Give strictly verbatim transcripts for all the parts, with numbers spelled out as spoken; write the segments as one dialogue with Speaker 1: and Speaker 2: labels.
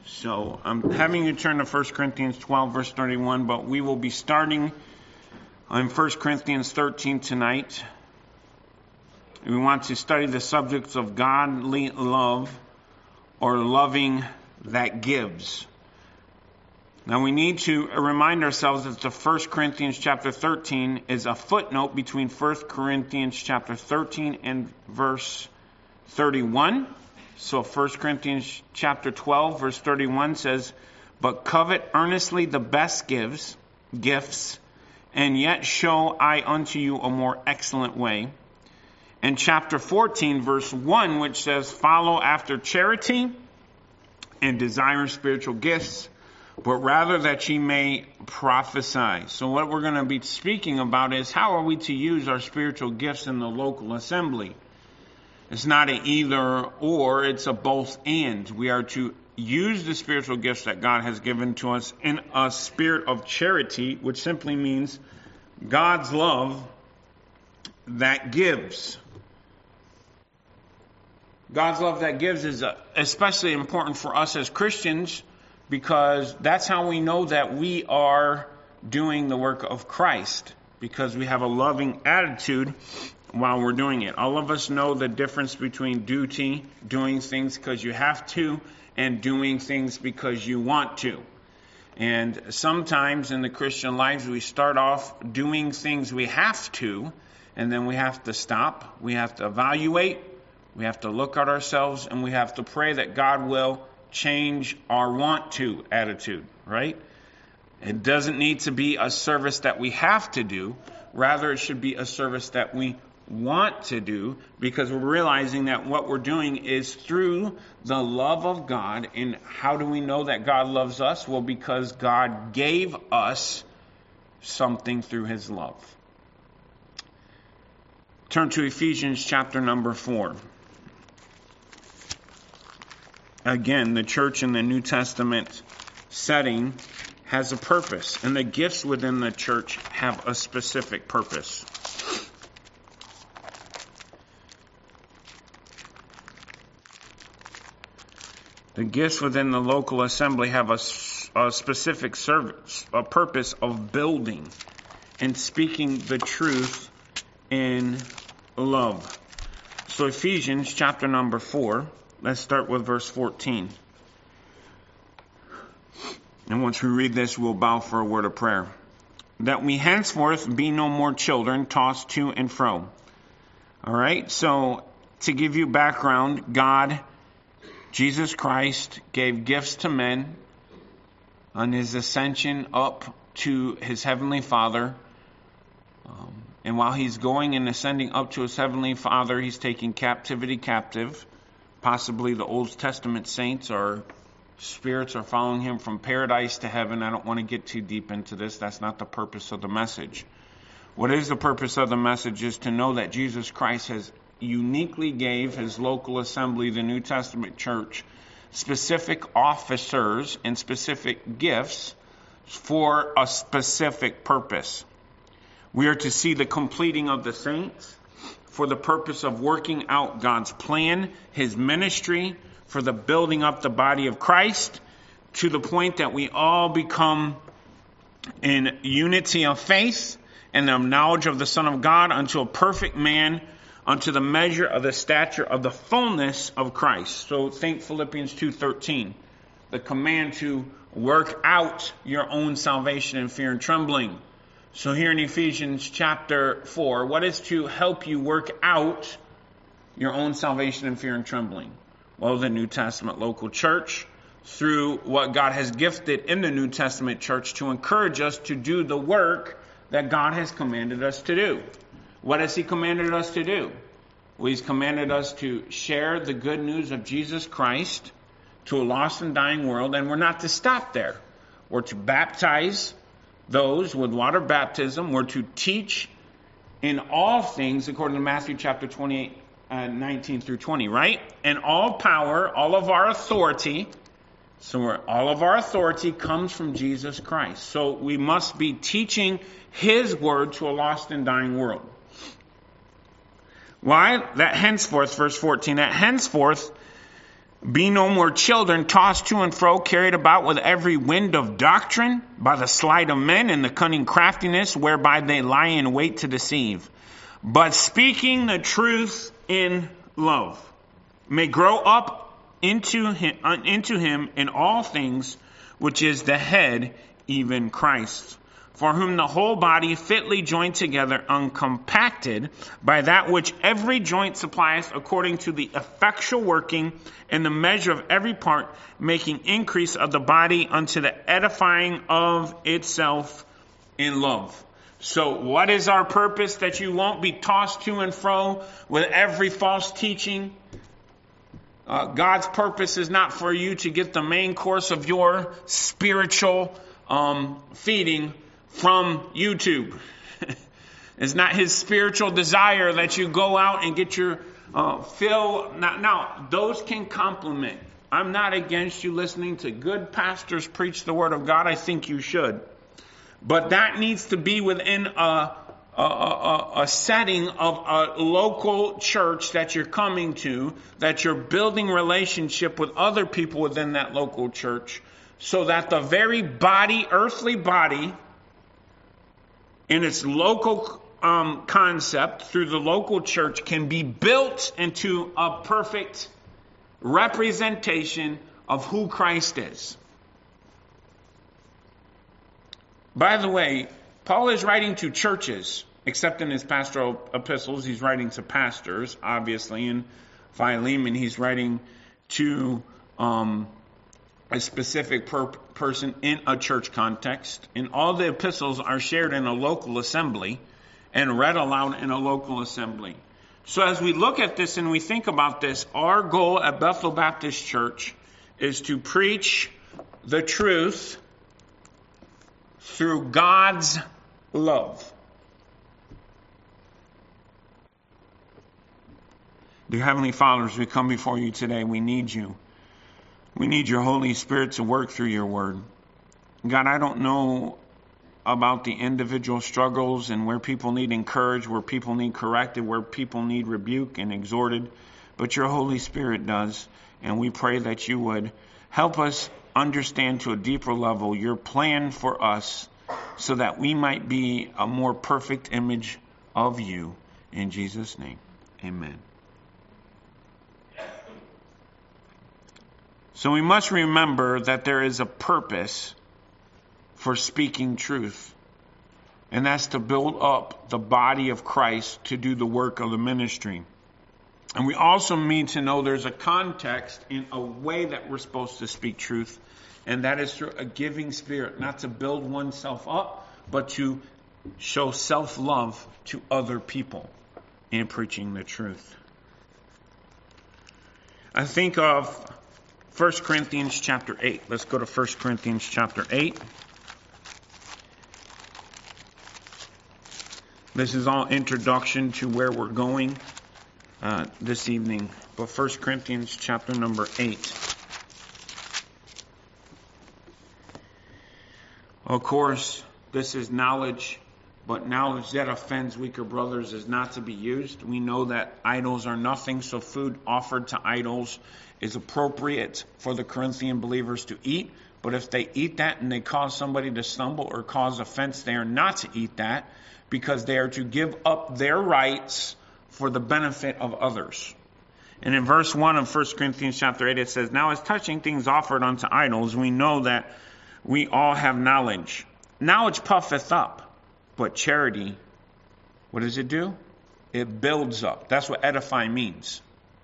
Speaker 1: So I'm having you turn to First Corinthians twelve, verse thirty-one, but we will be starting on First Corinthians thirteen tonight. We want to study the subjects of godly love, or loving that gives. Now we need to remind ourselves that the First Corinthians chapter thirteen is a footnote between First Corinthians chapter thirteen and verse thirty-one. So First Corinthians chapter twelve, verse thirty-one says, "But covet earnestly the best gives, gifts, and yet show I unto you a more excellent way." And chapter fourteen, verse one, which says, "Follow after charity and desire spiritual gifts, but rather that ye may prophesy." So what we're going to be speaking about is how are we to use our spiritual gifts in the local assembly. It's not an either or, it's a both and. We are to use the spiritual gifts that God has given to us in a spirit of charity, which simply means God's love that gives. God's love that gives is especially important for us as Christians, because that's how we know that we are doing the work of Christ, because we have a loving attitude while we're doing it. All of us know the difference between duty, doing things because you have to, and doing things because you want to. And sometimes in the Christian lives, we start off doing things we have to, and then we have to stop. We have to evaluate. We have to look at ourselves, and we have to pray that God will change our want to attitude, right? It doesn't need to be a service that we have to do. Rather, it should be a service that we want to do, because we're realizing that what we're doing is through the love of God. And how do we know that God loves us? Well, because God gave us something through his love. Turn to Ephesians chapter number four. Again, the church in the New Testament setting has a purpose, and the gifts within the church have a specific purpose. The gifts within the local assembly have a, a specific service, a purpose of building and speaking the truth in love. So Ephesians chapter number four, let's start with verse fourteen. And once we read this, we'll bow for a word of prayer. "That we henceforth be no more children, tossed to and fro." All right, so to give you background, God, Jesus Christ, gave gifts to men on his ascension up to his heavenly Father. Um, and while he's going and ascending up to his heavenly Father, he's taking captivity captive. Possibly the Old Testament saints or spirits are following him from paradise to heaven. I don't want to get too deep into this. That's not the purpose of the message. What is the purpose of the message is to know that Jesus Christ has uniquely gave his local assembly, the New Testament church, specific officers and specific gifts for a specific purpose. We are to see the completing of the saints for the purpose of working out God's plan, his ministry, for the building up the body of Christ, to the point that we all become in unity of faith and the knowledge of the Son of God unto a perfect man, unto the measure of the stature of the fullness of Christ. So think Philippians two thirteen, the command to work out your own salvation in fear and trembling. So here in Ephesians chapter four, what is to help you work out your own salvation in fear and trembling? Well, the New Testament local church, through what God has gifted in the New Testament church to encourage us to do the work that God has commanded us to do. What has he commanded us to do? Well, he's commanded us to share the good news of Jesus Christ to a lost and dying world, and we're not to stop there. We're to baptize those with water baptism. We're to teach in all things, according to Matthew chapter twenty-eight, uh, nineteen through twenty, right? And all power, all of our authority, so we're, all of our authority comes from Jesus Christ. So we must be teaching his word to a lost and dying world. Why? That henceforth, verse fourteen, that henceforth Be no more children, tossed to and fro, carried about with every wind of doctrine, by the sleight of men and the cunning craftiness whereby they lie in wait to deceive. But speaking the truth in love, may grow up into him, uh, into him in all things, which is the head, even Christ, for whom the whole body fitly joined together, uncompacted by that which every joint supplies, according to the effectual working and the measure of every part, making increase of the body unto the edifying of itself in love. So what is our purpose? That you won't be tossed to and fro with every false teaching. Uh, God's purpose is not for you to get the main course of your spiritual um, feeding from YouTube. It's not his spiritual desire that you go out and get your uh, fill. Now, now, those can complement. I'm not against you listening to good pastors preach the word of God. I think you should. But that needs to be within a, a, a, a setting of a local church that you're coming to, that you're building relationship with other people within that local church, so that the very body, earthly body, in its local um, concept through the local church can be built into a perfect representation of who Christ is. By the way, Paul is writing to churches, except in his pastoral epistles, he's writing to pastors, obviously. In Philemon, he's writing to um, a specific per- person in a church context. And all the epistles are shared in a local assembly and read aloud in a local assembly. So as we look at this and we think about this, our goal at Bethel Baptist Church is to preach the truth through God's love. Dear Heavenly Father, as we come before you today, we need you. We need your Holy Spirit to work through your word. God, I don't know about the individual struggles and where people need encouraged, where people need corrected, where people need rebuked and exhorted, but your Holy Spirit does. And we pray that you would help us understand to a deeper level your plan for us, so that we might be a more perfect image of you. In Jesus' name, amen. So we must remember that there is a purpose for speaking truth, and that's to build up the body of Christ to do the work of the ministry. And we also need to know there's a context in a way that we're supposed to speak truth, and that is through a giving spirit, not to build oneself up, but to show self-love to other people in preaching the truth. I think of First Corinthians chapter eight. Let's go to First Corinthians chapter eight. This is all introduction to where we're going uh, this evening. But First Corinthians chapter number eight. Of course, this is knowledge, but knowledge that offends weaker brothers is not to be used. We know that idols are nothing, so food offered to idols is appropriate for the Corinthian believers to eat. But if they eat that and they cause somebody to stumble or cause offense, they are not to eat that, because they are to give up their rights for the benefit of others. And in verse one of First Corinthians chapter eight, it says, "Now as touching things offered unto idols, we know that we all have knowledge. Knowledge puffeth up, but charity, what does it do? It builds up." That's what edify means.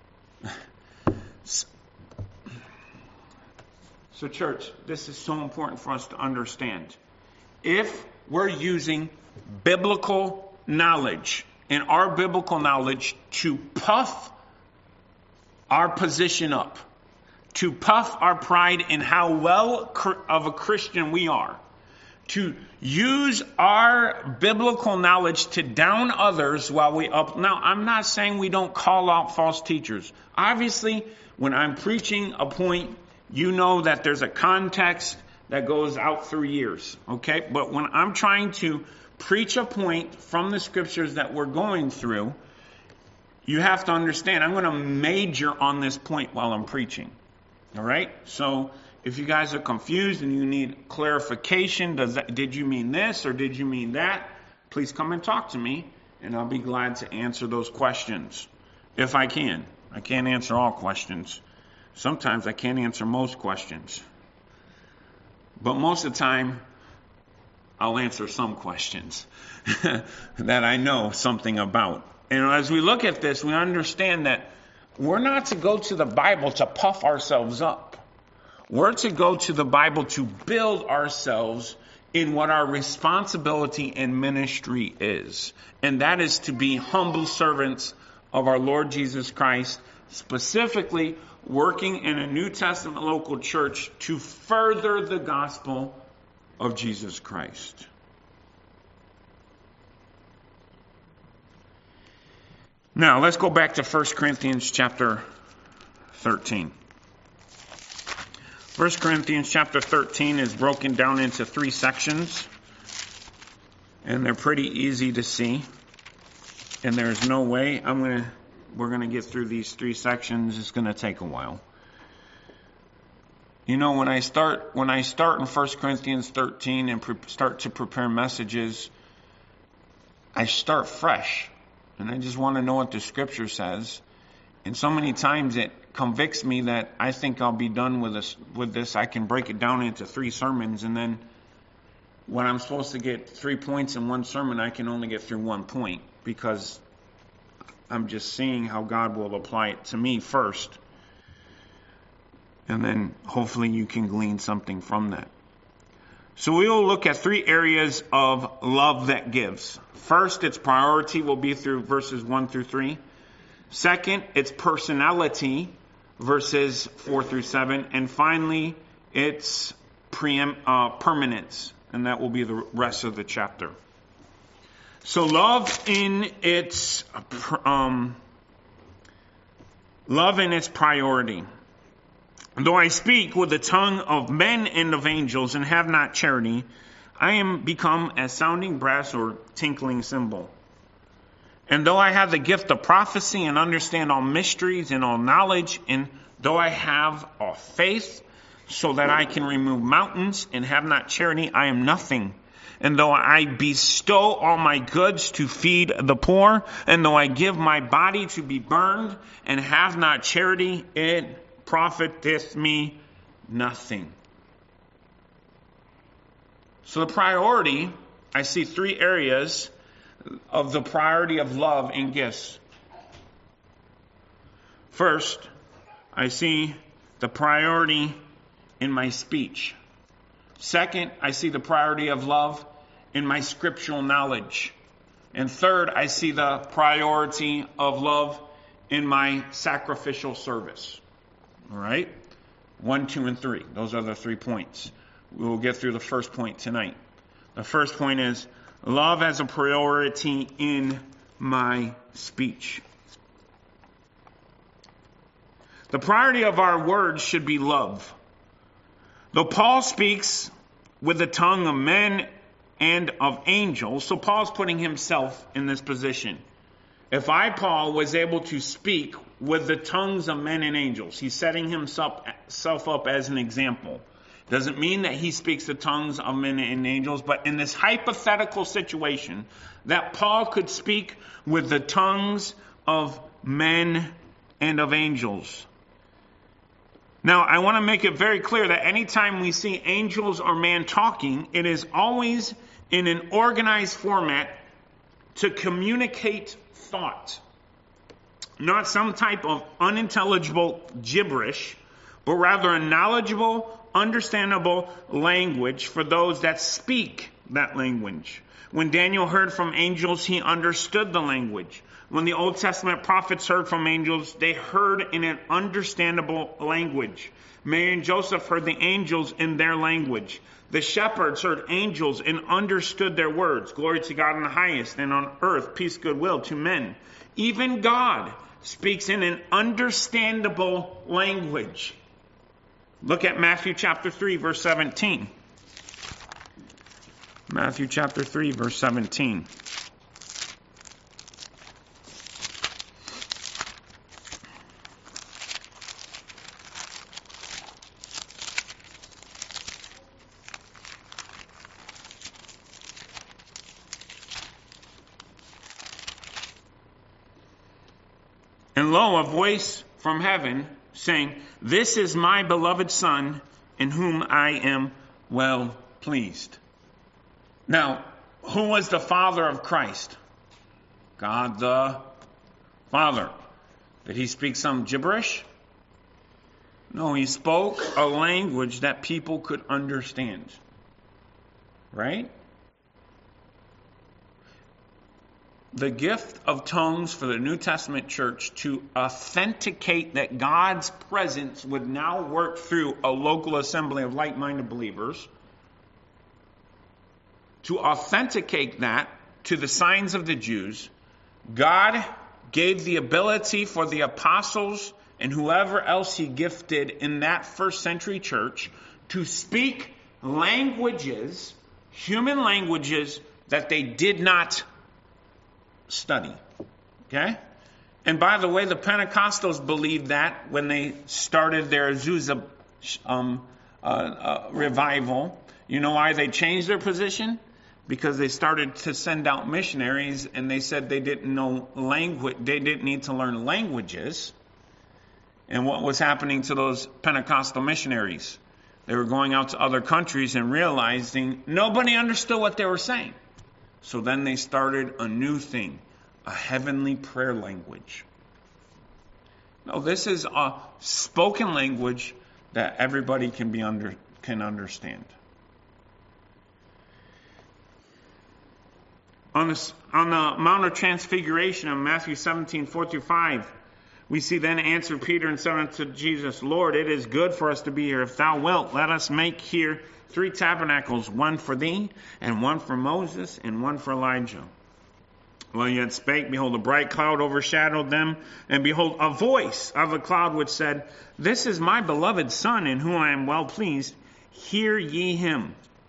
Speaker 1: So church, this is so important for us to understand. If we're using biblical knowledge and our biblical knowledge to puff our position up, to puff our pride in how well of a Christian we are, to use our biblical knowledge to down others while we up. Now, I'm not saying we don't call out false teachers. Obviously, when I'm preaching a point, you know that there's a context that goes out through years, okay? But when I'm trying to preach a point from the scriptures that we're going through, you have to understand, I'm going to major on this point while I'm preaching. All right? So if you guys are confused and you need clarification, does that, did you mean this or did you mean that? Please come and talk to me, and I'll be glad to answer those questions if I can. I can't answer all questions. Sometimes I can't answer most questions. But most of the time, I'll answer some questions that I know something about. And as we look at this, we understand that we're not to go to the Bible to puff ourselves up. We're to go to the Bible to build ourselves in what our responsibility and ministry is. And that is to be humble servants of our Lord Jesus Christ, specifically working in a New Testament local church to further the gospel of Jesus Christ. Now, let's go back to First Corinthians chapter thirteen. First Corinthians chapter thirteen is broken down into three sections, and they're pretty easy to see. And there's no way I'm going to we're going to get through these three sections. It's going to take a while. You know, when I start when I start in First Corinthians thirteen and pre- start to prepare messages, I start fresh. And I just want to know what the scripture says. And so many times it convicts me that I think I'll be done with this. With this, I can break it down into three sermons, and then when I'm supposed to get three points in one sermon, I can only get through one point because I'm just seeing how God will apply it to me first. And then hopefully you can glean something from that. So we will look at three areas of love that gives. First, its priority will be through verses one through three. Second, its personality, verses four through seven. And finally, its preem- uh, permanence. And that will be the rest of the chapter. So love in its um, love in its priority. Though I speak with the tongue of men and of angels and have not charity, I am become as sounding brass or tinkling cymbal. And though I have the gift of prophecy and understand all mysteries and all knowledge, and though I have all faith so that I can remove mountains and have not charity, I am nothing. And though I bestow all my goods to feed the poor, and though I give my body to be burned and have not charity, it profiteth me nothing. So the priority, I see three areas of the priority of love in gifts. First, I see the priority in my speech. Second, I see the priority of love in my scriptural knowledge. And third, I see the priority of love in my sacrificial service. All right? One, two, and three. Those are the three points. We will get through the first point tonight. The first point is love as a priority in my speech. The priority of our words should be love. Though Paul speaks with the tongue of men and of angels, so Paul's putting himself in this position. If I, Paul, was able to speak with the tongues of men and angels, he's setting himself up as an example. Doesn't mean that he speaks the tongues of men and angels, but in this hypothetical situation, that Paul could speak with the tongues of men and of angels. Now, I want to make it very clear that anytime we see angels or man talking, it is always in an organized format to communicate thought. Not some type of unintelligible gibberish, but rather a knowledgeable, understandable language for those that speak that language. When Daniel heard from angels, he understood the language. When the Old Testament prophets heard from angels, they heard in an understandable language. Mary and Joseph heard the angels in their language. The shepherds heard angels and understood their words. Glory to God in the highest, and on earth peace, goodwill to men. Even God speaks in an understandable language. Look at Matthew chapter three, verse seventeen. Matthew chapter three, verse seventeen. And lo, a voice from heaven saying, "This is my beloved Son, in whom I am well pleased." Now, who was the Father of Christ? God the Father. Did he speak some gibberish? No, he spoke a language that people could understand. Right? The gift of tongues for the New Testament church to authenticate that God's presence would now work through a local assembly of like-minded believers, to authenticate that to the signs of the Jews, God gave the ability for the apostles and whoever else he gifted in that first century church to speak languages, human languages, that they did not study. Okay? And by the way, the Pentecostals believed that when they started their Azusa um, uh, uh, revival. You know why they changed their position? Because they started to send out missionaries, and they said they didn't know language, they didn't need to learn languages. And what was happening to those Pentecostal missionaries? They were going out to other countries and realizing nobody understood what they were saying. So then they started a new thing, a heavenly prayer language. No, this is a spoken language that everybody can be under can understand. On the, on the Mount of Transfiguration in Matthew seventeen, four through five, we see, "Then answered Peter and said unto Jesus, Lord, it is good for us to be here. If thou wilt, let us make here three tabernacles, one for thee, and one for Moses, and one for Elijah. While he yet spake, behold, a bright cloud overshadowed them, and behold, a voice of a cloud which said, This is my beloved Son, in whom I am well pleased. Hear ye him."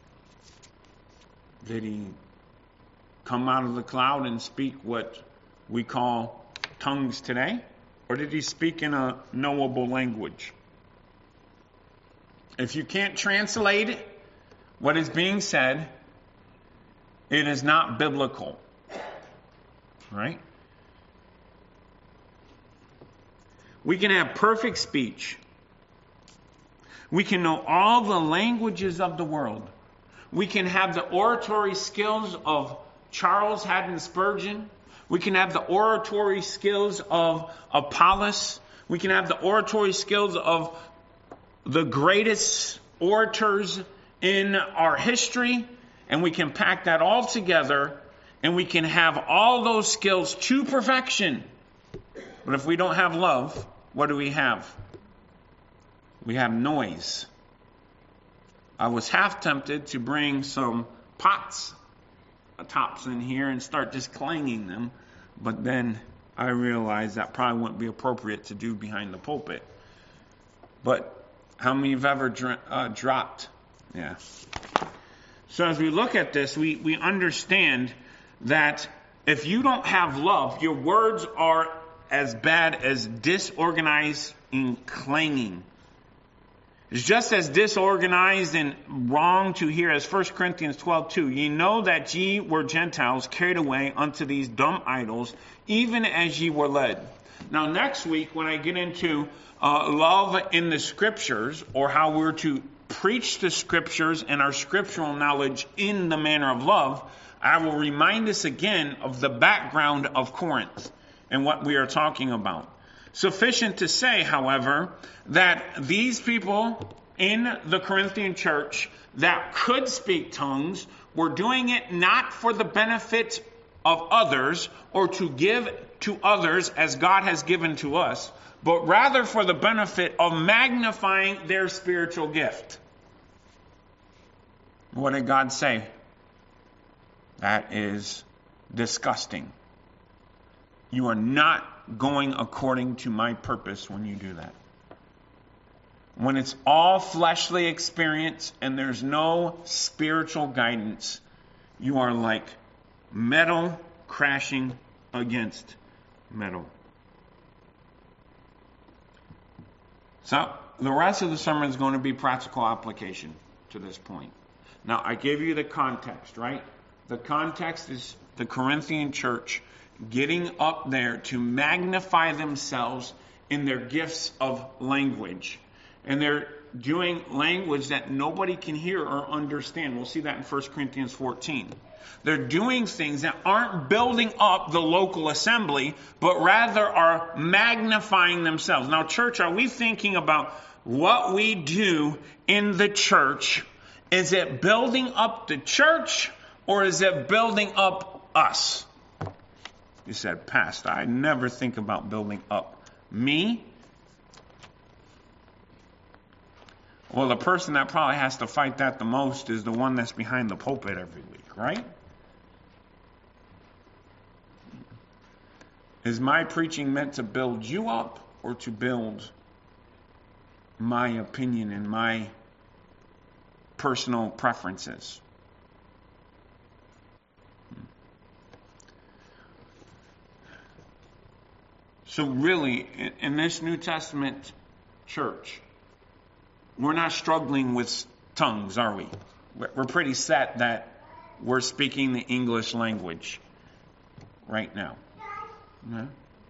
Speaker 1: Did he come out of the cloud and speak what we call tongues today? Or did he speak in a knowable language? If you can't translate what is being said, it is not biblical. Right? We can have perfect speech. We can know all the languages of the world. We can have the oratory skills of Charles Haddon Spurgeon. We can have the oratory skills of Apollos. We can have the oratory skills of the greatest orators in our history. And we can pack that all together, and we can have all those skills to perfection. But if we don't have love, what do we have? We have noise. I was half tempted to bring some pots, tops in here, and start just clanging them. But then I realized that probably wouldn't be appropriate to do behind the pulpit. But how many have ever dr- uh, dropped? Yeah. So as we look at this, we, we understand that if you don't have love, your words are as bad as disorganized and clanging. It's just as disorganized and wrong to hear as First Corinthians twelve two. Ye know that ye were Gentiles carried away unto these dumb idols, even as ye were led. Now next week, when I get into uh, love in the scriptures, or how we're to preach the scriptures and our scriptural knowledge in the manner of love, I will remind us again of the background of Corinth and what we are talking about. Sufficient to say, however, that these people in the Corinthian church that could speak tongues were doing it not for the benefit of others or to give to others as God has given to us, but rather for the benefit of magnifying their spiritual gift. What did God say? That is disgusting. You are not going according to my purpose when you do that. When it's all fleshly experience and there's no spiritual guidance, you are like metal crashing against metal. So the rest of the sermon is going to be practical application to this point. Now, I gave you the context, right? The context is the Corinthian church getting up there to magnify themselves in their gifts of language. And they're doing language that nobody can hear or understand. We'll see that in First Corinthians fourteen. They're doing things that aren't building up the local assembly, but rather are magnifying themselves. Now, church, are we thinking about what we do in the church? Is it building up the church, or is it building up us? You said, Pastor, I never think about building up me. Well, the person that probably has to fight that the most is the one that's behind the pulpit every week, right? Is my preaching meant to build you up or to build my opinion and my personal preferences? So really, in this New Testament church, we're not struggling with tongues, are we? We're pretty set that we're speaking the English language right now. Yeah.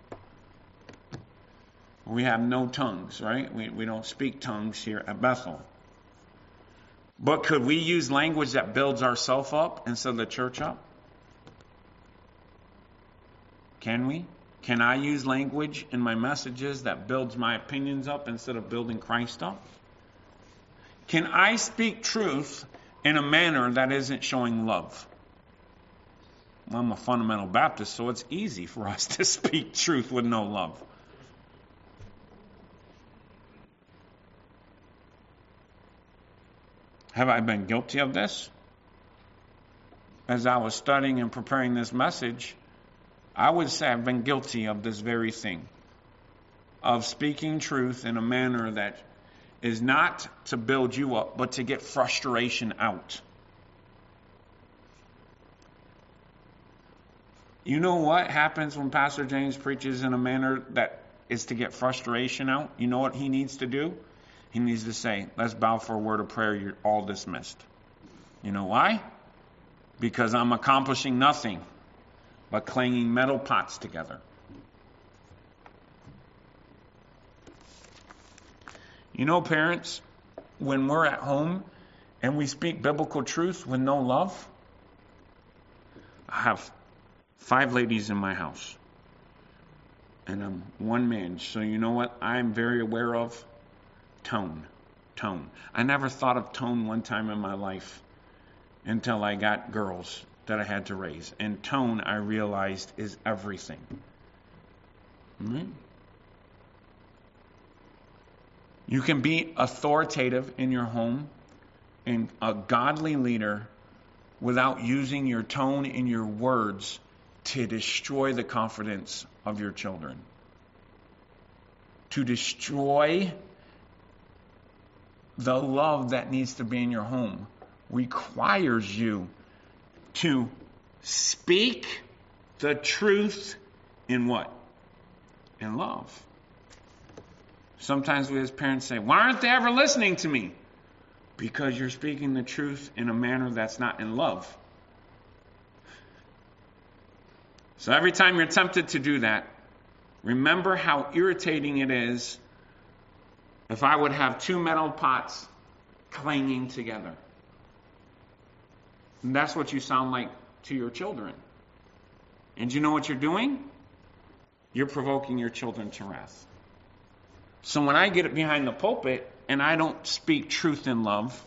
Speaker 1: We have no tongues, right? We, we don't speak tongues here at Bethel. But could we use language that builds ourselves up instead of the church up? Can we? Can I use language in my messages that builds my opinions up instead of building Christ up? Can I speak truth in a manner that isn't showing love? Well, I'm a fundamental Baptist, so it's easy for us to speak truth with no love. Have I been guilty of this? As I was studying and preparing this message, I would say I've been guilty of this very thing, of speaking truth in a manner that is not to build you up, but to get frustration out. You know what happens when Pastor James preaches in a manner that is to get frustration out? You know what he needs to do? He needs to say, let's bow for a word of prayer, you're all dismissed. You know why? Because I'm accomplishing nothing but clanging metal pots together. You know, parents, when we're at home and we speak biblical truth with no love, I have five ladies in my house, and I'm one man. So you know what I'm very aware of? Tone. Tone. I never thought of tone one time in my life until I got girls that I had to raise. And tone, I realized, is everything. Mm-hmm. You can be authoritative in your home and a godly leader without using your tone in your words to destroy the confidence of your children. To destroy the love that needs to be in your home requires you to speak the truth in what? In love. Sometimes we as parents say, why aren't they ever listening to me? Because you're speaking the truth in a manner that's not in love. So every time you're tempted to do that, remember how irritating it is if I would have two metal pots clanging together. And that's what you sound like to your children. And you know what you're doing? You're provoking your children to wrath. So when I get behind the pulpit and I don't speak truth in love,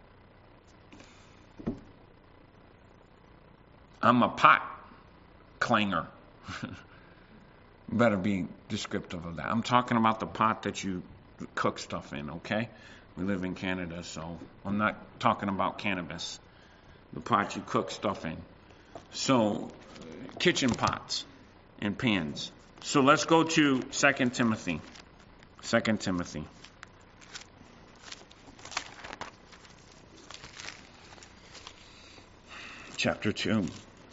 Speaker 1: I'm a pot clanger. Better be descriptive of that. I'm talking about the pot that you cook stuff in, okay? We live in Canada, so I'm not talking about cannabis. The pot you cook stuff in. So, kitchen pots and pans. So let's go to Second Timothy. Second Timothy. Chapter two.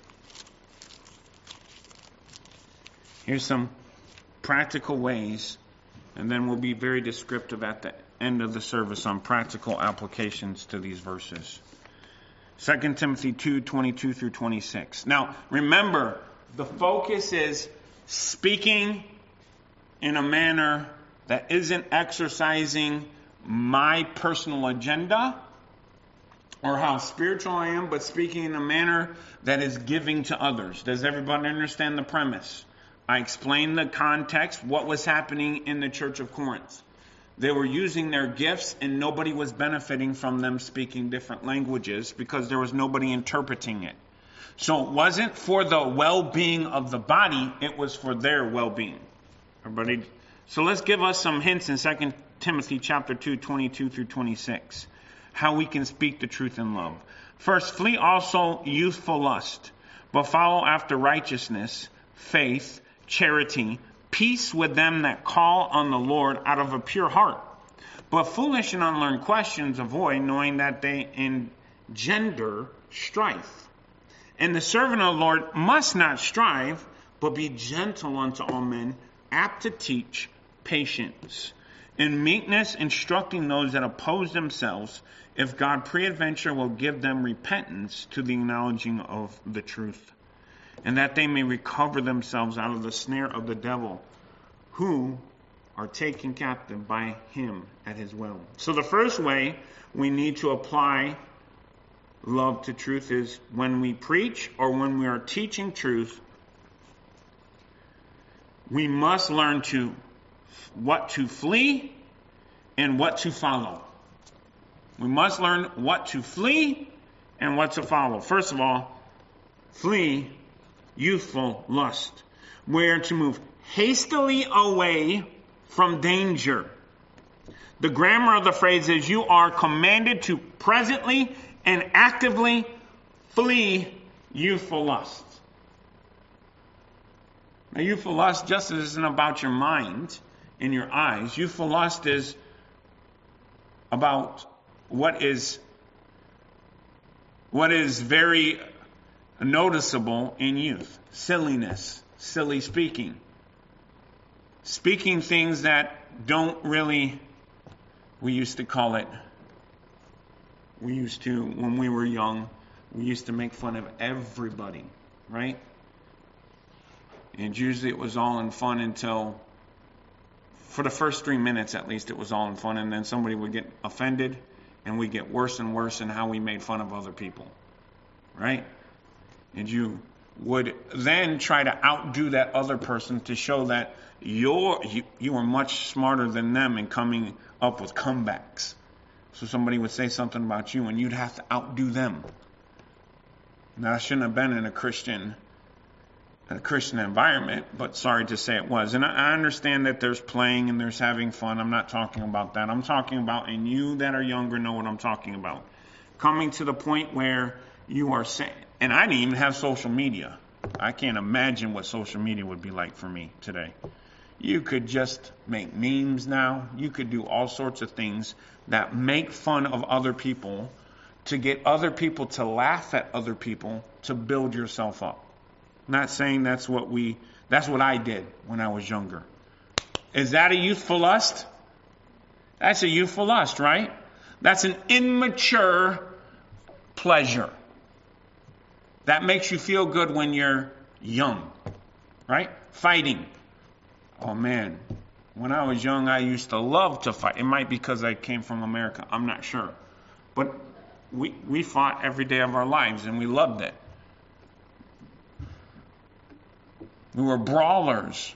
Speaker 1: Here's some practical ways, and then we'll be very descriptive at the end of the service on practical applications to these verses. Second Timothy two, twenty-two through twenty-six. Now, remember, The focus is speaking in a manner that isn't exercising my personal agenda or how spiritual I am, but speaking in a manner that is giving to others. Does everybody understand the premise? I explained the context, what was happening in the church of Corinth. They were using their gifts and nobody was benefiting from them speaking different languages because there was nobody interpreting it. So it wasn't for the well-being of the body, it was for their well-being. Everybody? So let's give us some hints in Second Timothy chapter two, twenty-two through twenty-six. How we can speak the truth in love. First, flee also youthful lust, but follow after righteousness, faith, charity, peace with them that call on the Lord out of a pure heart. But foolish and unlearned questions avoid, knowing that they engender strife. And the servant of the Lord must not strive, but be gentle unto all men, apt to teach, patience, in meekness instructing those that oppose themselves, if God peradventure will give them repentance to the acknowledging of the truth, and that they may recover themselves out of the snare of the devil, who are taken captive by him at his will. So the first way we need to apply love to truth is when we preach or when we are teaching truth, we must learn to what to flee and what to follow. We must learn what to flee and what to follow. First of all, flee youthful lust. We're to move hastily away from danger. The grammar of the phrase is you are commanded to presently and actively flee youthful lust. Now, youthful lust just isn't about your mind and your eyes. Youthful lust is about what is what is very noticeable in youth. Silliness, silly speaking. Speaking things that don't really, we used to call it, we used to, when we were young, we used to make fun of everybody, right? And usually it was all in fun until, for the first three minutes at least, it was all in fun. And then somebody would get offended and we'd get worse and worse in how we made fun of other people, right? And you would then try to outdo that other person to show that you're, you, you were much smarter than them in coming up with comebacks. So somebody would say something about you and you'd have to outdo them. Now, I shouldn't have been in a Christian a Christian environment, but sorry to say it was. And I understand that there's playing and there's having fun. I'm not talking about that. I'm talking about, and you that are younger know what I'm talking about. Coming to the point where you are saying, and I didn't even have social media. I can't imagine what social media would be like for me today. You could just make memes now. You could do all sorts of things that make fun of other people to get other people to laugh at other people to build yourself up. Not saying that's what we, that's what I did when I was younger. Is that a youthful lust? That's a youthful lust, right? That's an immature pleasure. That makes you feel good when you're young, right? Fighting. Oh man, when I was young, I used to love to fight. It might be because I came from America. I'm not sure. But we, we fought every day of our lives and we loved it. We were brawlers.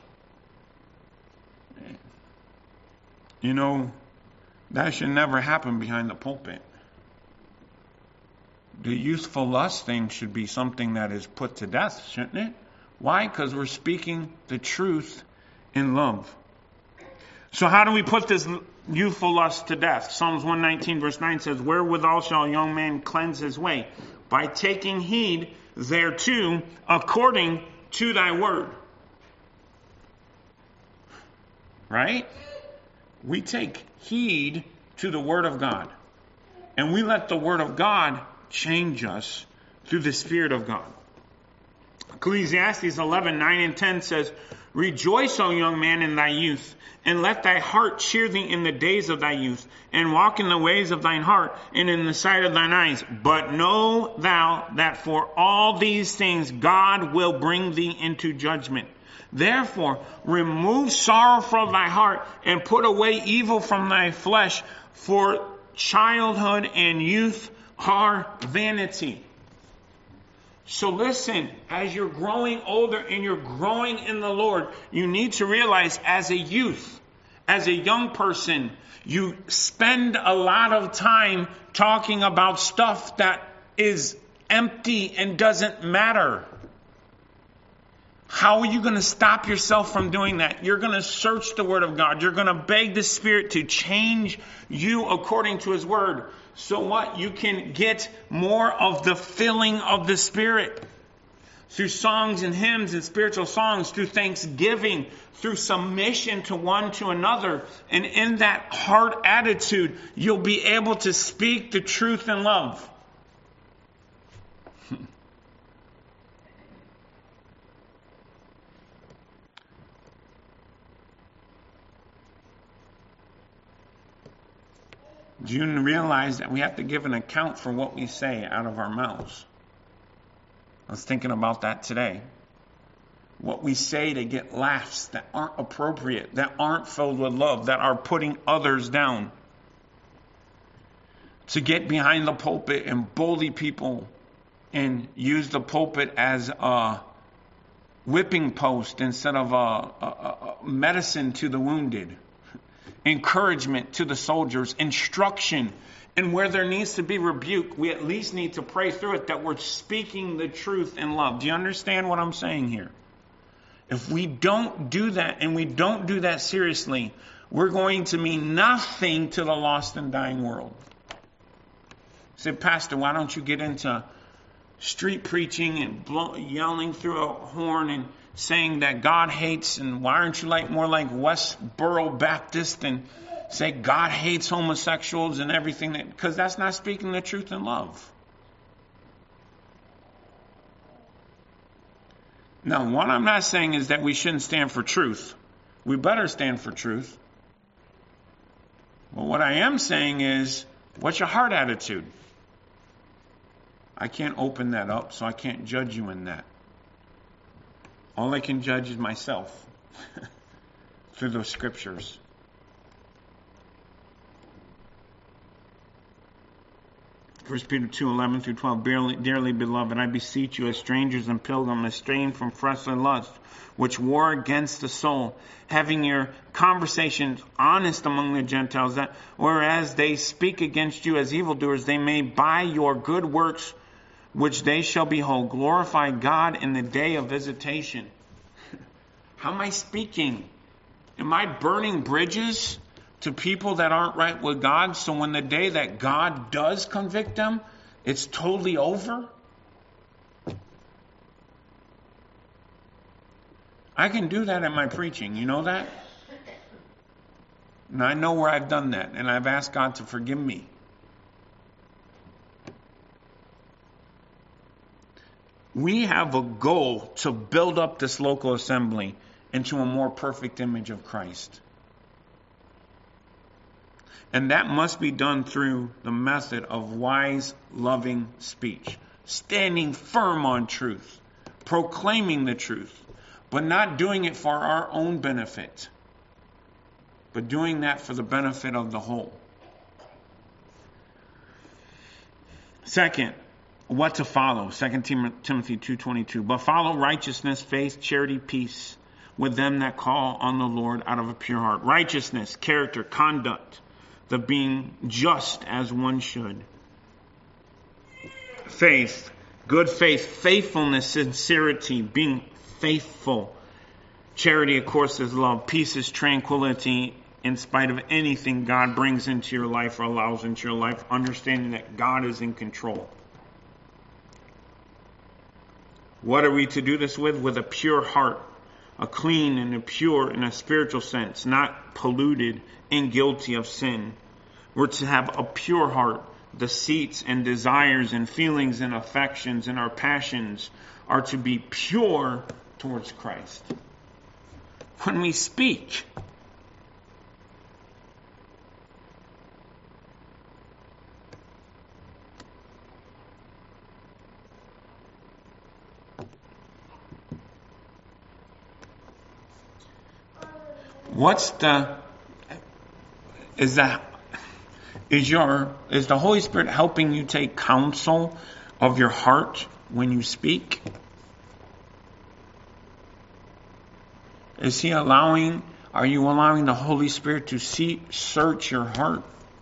Speaker 1: You know, that should never happen behind the pulpit. The youthful lust thing should be something that is put to death, shouldn't it? Why? Because we're speaking the truth in love. So how do we put this youthful lust to death? Psalms one nineteen verse nine says, wherewithal shall a young man cleanse his way? By taking heed thereto according to thy word. Right? We take heed to the word of God. And we let the word of God change us through the Spirit of God. Ecclesiastes eleven, nine and ten says, Rejoice, O young man, in thy youth, and let thy heart cheer thee in the days of thy youth, and walk in the ways of thine heart, and in the sight of thine eyes. But know thou that for all these things God will bring thee into judgment. Therefore, remove sorrow from thy heart, and put away evil from thy flesh, for childhood and youth are vanity. So listen, as you're growing older and you're growing in the Lord, you need to realize as a youth, as a young person, you spend a lot of time talking about stuff that is empty and doesn't matter. How are you going to stop yourself from doing that? You're going to search the Word of God. You're going to beg the Spirit to change you according to His Word. So what? You can get more of the filling of the Spirit. Through songs and hymns and spiritual songs, through thanksgiving, through submission to one to another. And in that heart attitude, you'll be able to speak the truth in love. Do you realize that we have to give an account for what we say out of our mouths? I was thinking about that today. What we say to get laughs that aren't appropriate, that aren't filled with love, that are putting others down. To get behind the pulpit and bully people and use the pulpit as a whipping post instead of a, a, a medicine to the wounded. Encouragement to the soldiers, instruction, and where there needs to be rebuke, we at least need to pray through it that we're speaking the truth in love. Do you understand what I'm saying here? If we don't do that, and we don't do that seriously, we're going to mean nothing to the lost and dying world. I said, Pastor, why don't you get into street preaching and blow, yelling through a horn and saying that God hates, and why aren't you like more like Westboro Baptist and say God hates homosexuals and everything? That, because that's not speaking the truth in love. Now, what I'm not saying is that we shouldn't stand for truth. We better stand for truth. But what I am saying is, what's your heart attitude? I can't open that up, so I can't judge you in that. All I can judge is myself through those scriptures. First Peter two, eleven through twelve. Dearly beloved, I beseech you as strangers and pilgrims, estranged from fleshly lust, which war against the soul, having your conversations honest among the Gentiles, that whereas they speak against you as evildoers, they may by your good works which they shall behold, glorify God in the day of visitation. How am I speaking? Am I burning bridges to people that aren't right with God, so when the day that God does convict them, it's totally over? I can do that in my preaching. You know that? And I know where I've done that, and I've asked God to forgive me. We have a goal to build up this local assembly into a more perfect image of Christ. And that must be done through the method of wise, loving speech. Standing firm on truth. Proclaiming the truth. But not doing it for our own benefit. But doing that for the benefit of the whole. Second, what to follow? Second Timothy two twenty-two. But follow righteousness, faith, charity, peace with them that call on the Lord out of a pure heart. Righteousness, character, conduct. The being just as one should. Faith, good faith, faithfulness, sincerity, being faithful. Charity, of course, is love. Peace is tranquility in spite of anything God brings into your life or allows into your life, understanding that God is in control. What are we to do this with? With a pure heart, a clean and a pure in a spiritual sense, not polluted and guilty of sin. We're to have a pure heart, deceits and desires and feelings and affections and our passions are to be pure towards Christ. When we speak, what's the is that is your is the Holy Spirit helping you take counsel of your heart when you speak? Is he allowing, are you allowing the Holy Spirit to see, search your heart?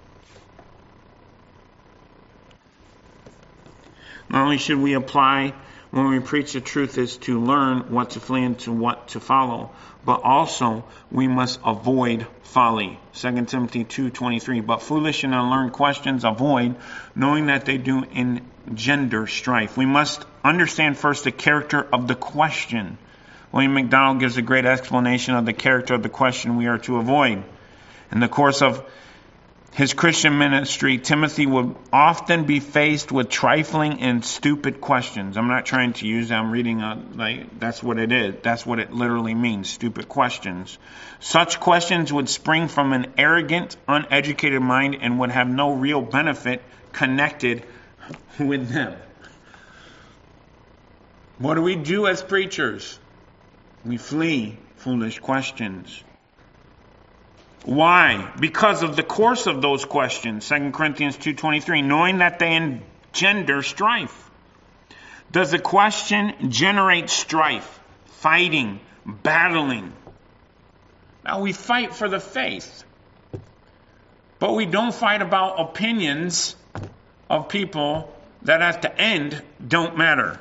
Speaker 1: Not only should we apply when we preach the truth is to learn what to flee and to what to follow, but also we must avoid folly. Second Timothy two twenty-three. But foolish and unlearned questions avoid, knowing that they do engender strife. We must understand first the character of the question. William MacDonald gives a great explanation of the character of the question we are to avoid. In the course of his Christian ministry, Timothy would often be faced with trifling and stupid questions. I'm not trying to use that. I'm reading, a, like, that's what it is. That's what it literally means, stupid questions. Such questions would spring from an arrogant, uneducated mind and would have no real benefit connected with them. What do we do as preachers? We flee foolish questions. Why? Because of the course of those questions. Second Corinthians two twenty-three, knowing that they engender strife. Does the question generate strife, fighting, battling? Now we fight for the faith, but we don't fight about opinions of people that at the end don't matter.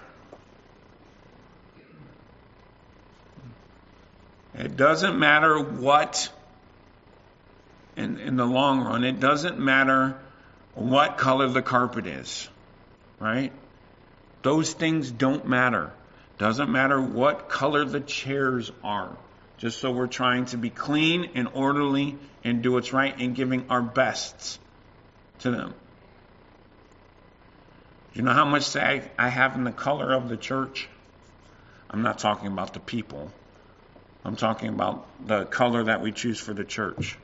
Speaker 1: It doesn't matter what, in, in the long run, it doesn't matter what color the carpet is, right? Those things don't matter. Doesn't matter what color the chairs are. Just so we're trying to be clean and orderly and do what's right and giving our bests to them. Do you know how much say I have in the color of the church? I'm not talking about the people. I'm talking about the color that we choose for the church.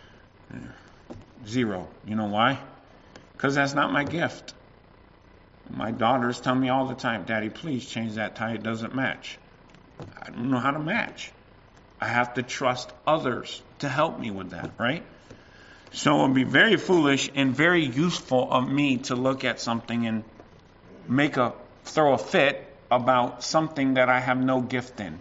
Speaker 1: Zero. You know why? Because that's not my gift. My daughters tell me all the time, Daddy, please change that tie. It doesn't match. I don't know how to match. I have to trust others to help me with that, right? So it would be very foolish and very useful of me to look at something and make a throw a fit about something that I have no gift in.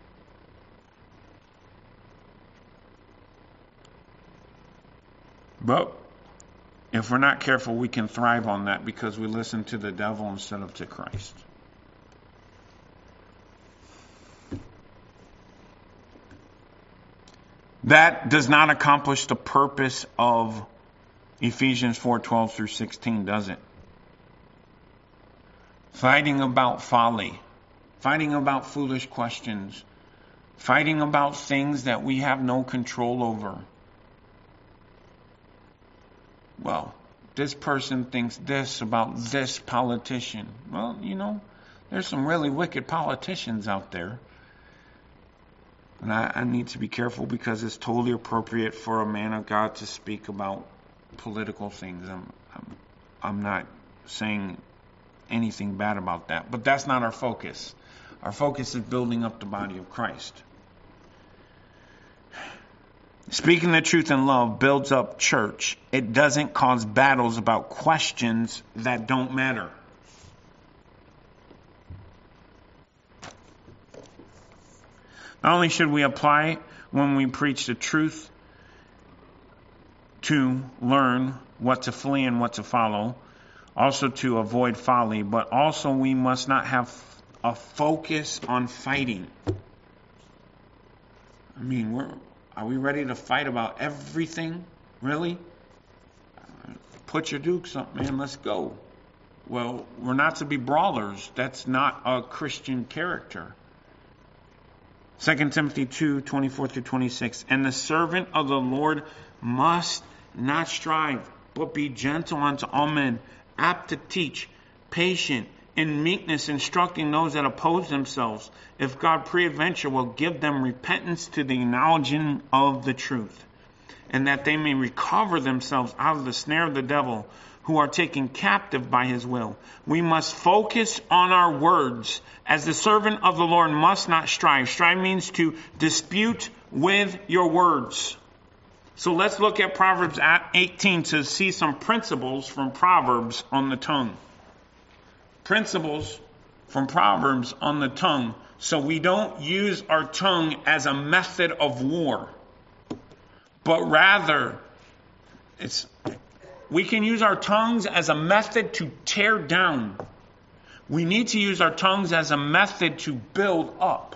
Speaker 1: But if we're not careful, we can thrive on that because we listen to the devil instead of to Christ. That does not accomplish the purpose of Ephesians four twelve through sixteen, does it? Fighting about folly, fighting about foolish questions, fighting about things that we have no control over. Well, this person thinks this about this politician. Well, you know, there's some really wicked politicians out there. And I, I need to be careful because it's totally appropriate for a man of God to speak about political things. I'm, I'm, I'm not saying anything bad about that. But that's not our focus. Our focus is building up the body of Christ. Speaking the truth in love builds up church. It doesn't cause battles about questions that don't matter. Not only should we apply when we preach the truth to learn what to flee and what to follow, also to avoid folly, but also we must not have a focus on fighting. I mean, we're Are we ready to fight about everything? Really? Put your dukes up, man. Let's go. Well, we're not to be brawlers. That's not a Christian character. Second Timothy two twenty-four through twenty-six. And the servant of the Lord must not strive, but be gentle unto all men, apt to teach, patient, in meekness, instructing those that oppose themselves, if God peradventure will give them repentance to the acknowledging of the truth, and that they may recover themselves out of the snare of the devil, who are taken captive by his will. We must focus on our words. As the servant of the Lord must not strive. Strive means to dispute with your words. So let's look at Proverbs eighteen to see some principles from Proverbs on the tongue. Principles from Proverbs on the tongue. So we don't use our tongue as a method of war, but rather it's we can use our tongues as a method to tear down. We need to use our tongues as a method to build up.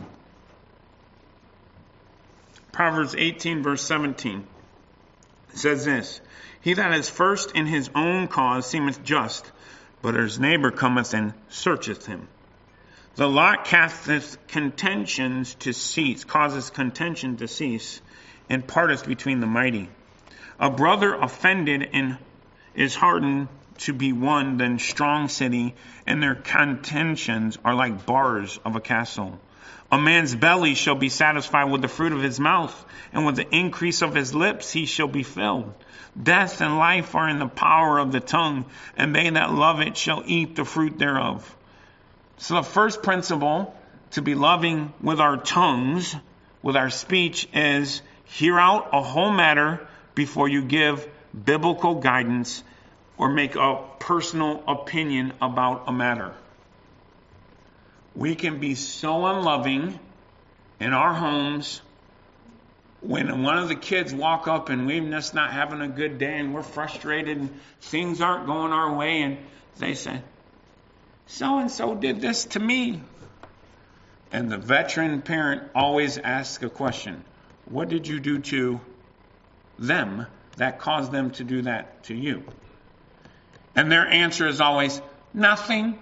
Speaker 1: Proverbs eighteen verse seventeen says this, He that is first in his own cause seemeth just, but his neighbor cometh and searcheth him. The lot casteth contentions to cease, causes contention to cease, and parteth between the mighty. A brother offended and is hardened to be one than strong city, and their contentions are like bars of a castle. A man's belly shall be satisfied with the fruit of his mouth, and with the increase of his lips he shall be filled. Death and life are in the power of the tongue, and they that love it shall eat the fruit thereof. So the first principle to be loving with our tongues, with our speech, is hear out a whole matter before you give biblical guidance or make a personal opinion about a matter. We can be so unloving in our homes when one of the kids walk up and we're just not having a good day and we're frustrated and things aren't going our way, and they say, so-and-so did this to me. And the veteran parent always asks a question, what did you do to them that caused them to do that to you? And their answer is always, nothing.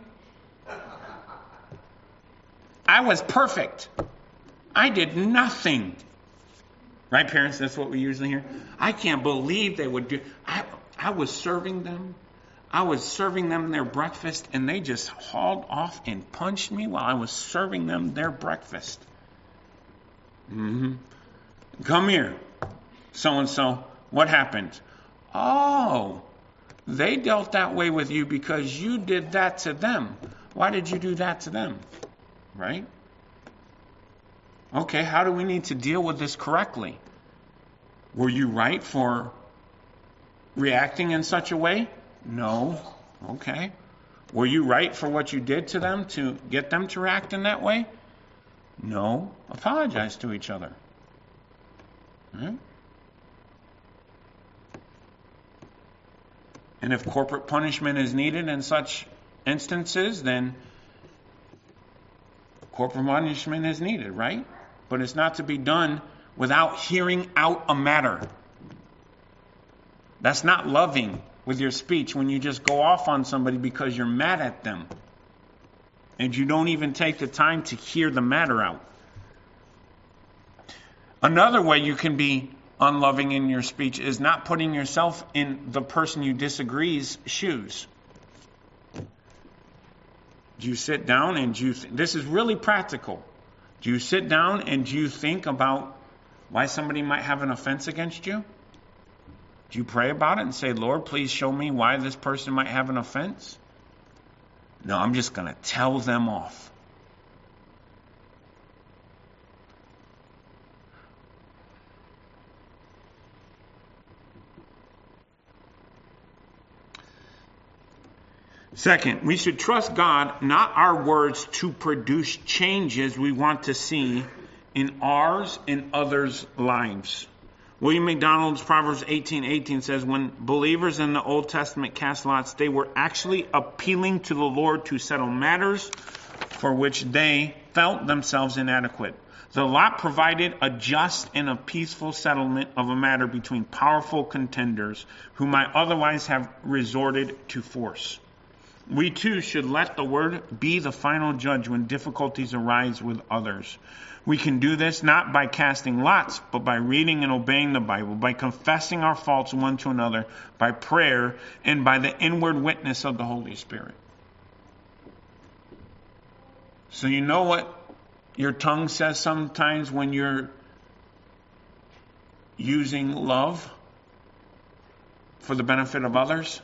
Speaker 1: I was perfect. I did nothing. Right, parents? That's what we usually hear. I can't believe they would do. I, I was serving them. I was serving them their breakfast, and they just hauled off and punched me while I was serving them their breakfast. Mm-hmm. Come here, so-and-so. What happened? Oh, they dealt that way with you because you did that to them. Why did you do that to them? Right? Okay, how do we need to deal with this correctly? Were you right for reacting in such a way? No. Okay. Were you right for what you did to them to get them to react in that way? No. Apologize to each other. Right? And if corporate punishment is needed in such instances, then corporate punishment is needed, right? But it's not to be done without hearing out a matter. That's not loving with your speech when you just go off on somebody because you're mad at them and you don't even take the time to hear the matter out. Another way you can be unloving in your speech is not putting yourself in the person you disagree's shoes. Do you sit down and do you th- this is really practical. Do you sit down and do you think about why somebody might have an offense against you? Do you pray about it and say, Lord, please show me why this person might have an offense? No, I'm just going to tell them off. Second, we should trust God, not our words, to produce changes we want to see in ours and others' lives. William MacDonald's Proverbs eighteen eighteen says, when believers in the Old Testament cast lots, they were actually appealing to the Lord to settle matters for which they felt themselves inadequate. The lot provided a just and a peaceful settlement of a matter between powerful contenders who might otherwise have resorted to force. We too should let the word be the final judge when difficulties arise with others. We can do this not by casting lots, but by reading and obeying the Bible, by confessing our faults one to another, by prayer, and by the inward witness of the Holy Spirit. So you know what your tongue says sometimes when you're using love for the benefit of others?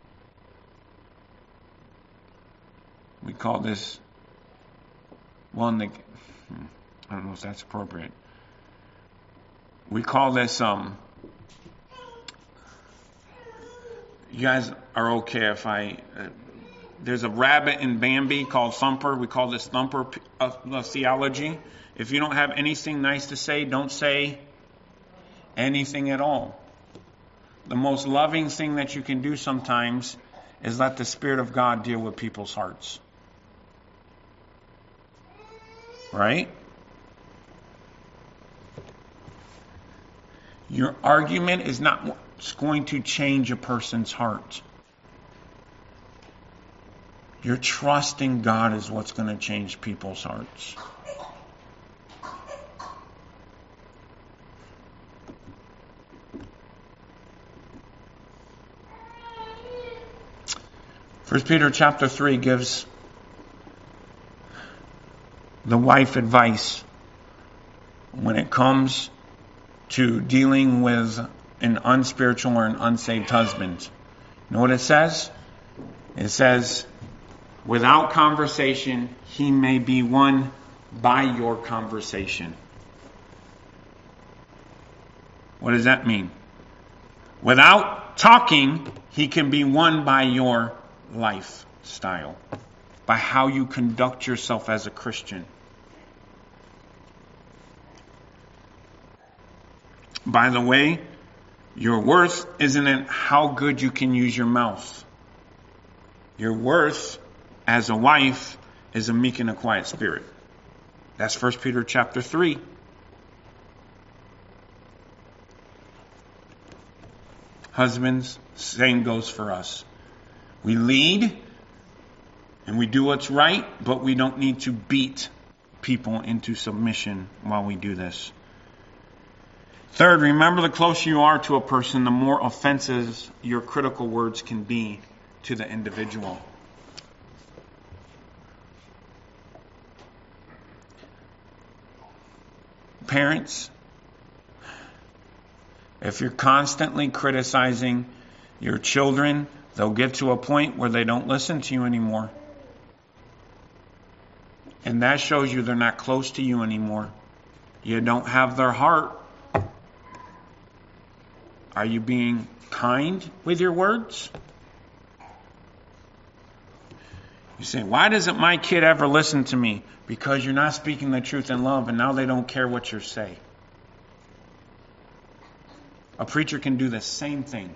Speaker 1: We call this one that, I don't know if that's appropriate. We call this, um, you guys are okay if I, uh, there's a rabbit in Bambi called Thumper. We call this Thumper uh, uh, theology. If you don't have anything nice to say, don't say anything at all. The most loving thing that you can do sometimes is let the Spirit of God deal with people's hearts. Right? Your argument is not what's going to change a person's heart. Your trust in God is what's going to change people's hearts. First Peter chapter three gives the wife advice when it comes to dealing with an unspiritual or an unsaved husband. You know what it says? It says, without conversation, he may be won by your conversation. What does that mean? Without talking, he can be won by your lifestyle, by how you conduct yourself as a Christian. By the way, your worth isn't in how good you can use your mouth. Your worth as a wife is a meek and a quiet spirit. That's First Peter chapter three. Husbands, same goes for us. We lead and we do what's right, but we don't need to beat people into submission while we do this. Third, remember the closer you are to a person, the more offensive your critical words can be to the individual. Parents, if you're constantly criticizing your children, they'll get to a point where they don't listen to you anymore. And that shows you they're not close to you anymore. You don't have their heart. Are you being kind with your words? You say, why doesn't my kid ever listen to me? Because you're not speaking the truth in love, and now they don't care what you say. A preacher can do the same thing.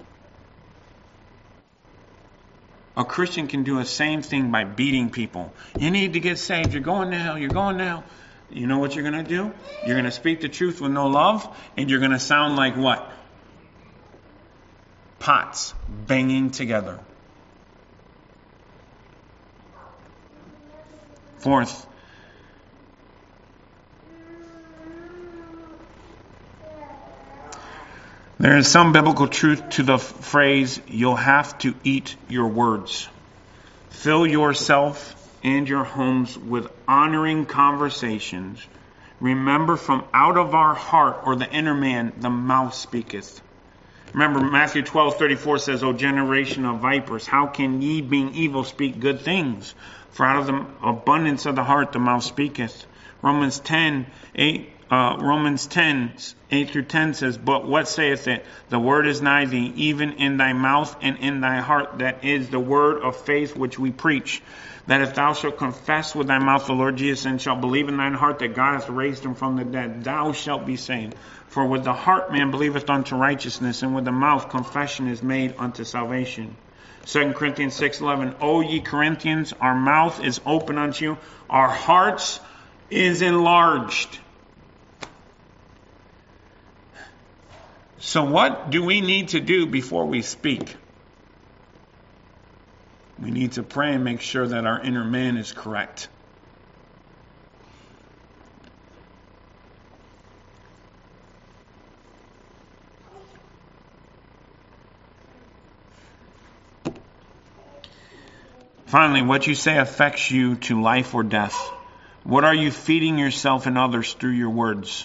Speaker 1: A Christian can do the same thing by beating people. You need to get saved. You're going to hell. You're going to hell. You know what you're going to do? You're going to speak the truth with no love, and you're going to sound like what? Pots banging together. Fourth, there is some biblical truth to the phrase, you'll have to eat your words. Fill yourself and your homes with honoring conversations. Remember, from out of our heart, or the inner man, the mouth speaketh. Remember, Matthew twelve thirty-four says, O generation of vipers, how can ye, being evil, speak good things? For out of the abundance of the heart the mouth speaketh. Romans ten, eight, uh, Romans ten, eight through ten says, But what saith it? The word is nigh thee, even in thy mouth and in thy heart. That is the word of faith which we preach. That if thou shalt confess with thy mouth the Lord Jesus, and shalt believe in thine heart that God hath raised him from the dead, thou shalt be saved. For with the heart man believeth unto righteousness, and with the mouth confession is made unto salvation. Second Corinthians six eleven, O ye Corinthians, our mouth is open unto you, our hearts is enlarged. So what do we need to do before we speak? We need to pray and make sure that our inner man is correct. Finally, what you say affects you to life or death. What are you feeding yourself and others through your words?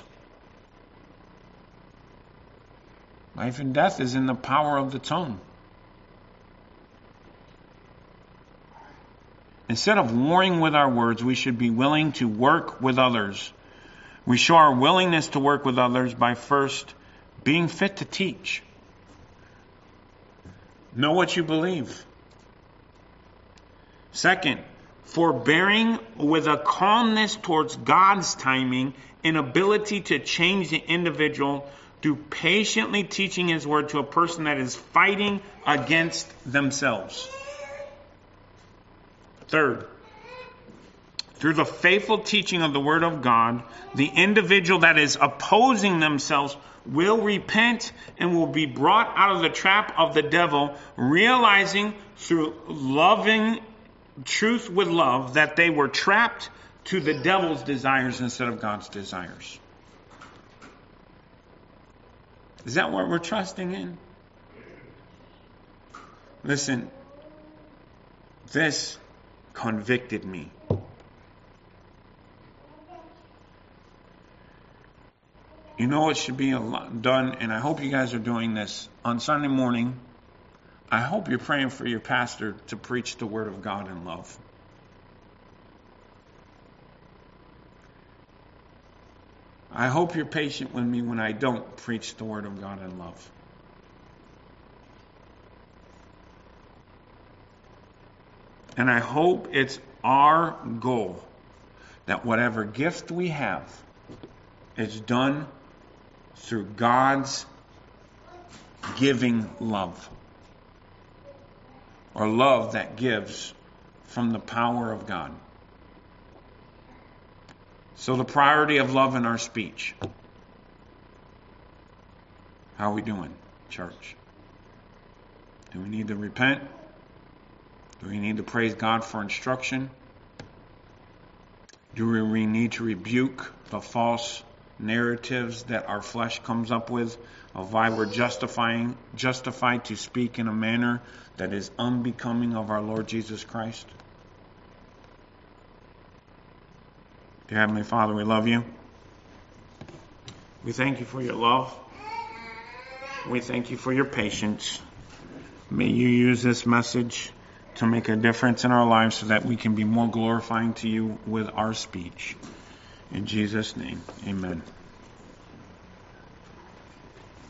Speaker 1: Life and death is in the power of the tongue. Instead of warring with our words, we should be willing to work with others. We show our willingness to work with others by first being fit to teach. Know what you believe. Second, forbearing with a calmness towards God's timing and ability to change the individual through patiently teaching His word to a person that is fighting against themselves. Third, through the faithful teaching of the Word of God, the individual that is opposing themselves will repent and will be brought out of the trap of the devil, realizing through loving truth with love that they were trapped to the devil's desires instead of God's desires. Is that what we're trusting in? Listen, this convicted me. You know it should be a lot done, and I hope you guys are doing this on Sunday morning. I hope you're praying for your pastor to preach the Word of God in love. I hope you're patient with me when I don't preach the Word of God in love. And I hope it's our goal that whatever gift we have is done through God's giving love. Or love that gives from the power of God. So the priority of love in our speech. How are we doing, church? Do we need to repent? Do we need to praise God for instruction? Do we need to rebuke the false narratives that our flesh comes up with of why we're justifying, justified to speak in a manner that is unbecoming of our Lord Jesus Christ? Dear Heavenly Father, we love you. We thank you for your love. We thank you for your patience. May you use this message to make a difference in our lives so that we can be more glorifying to you with our speech. In Jesus' name, amen.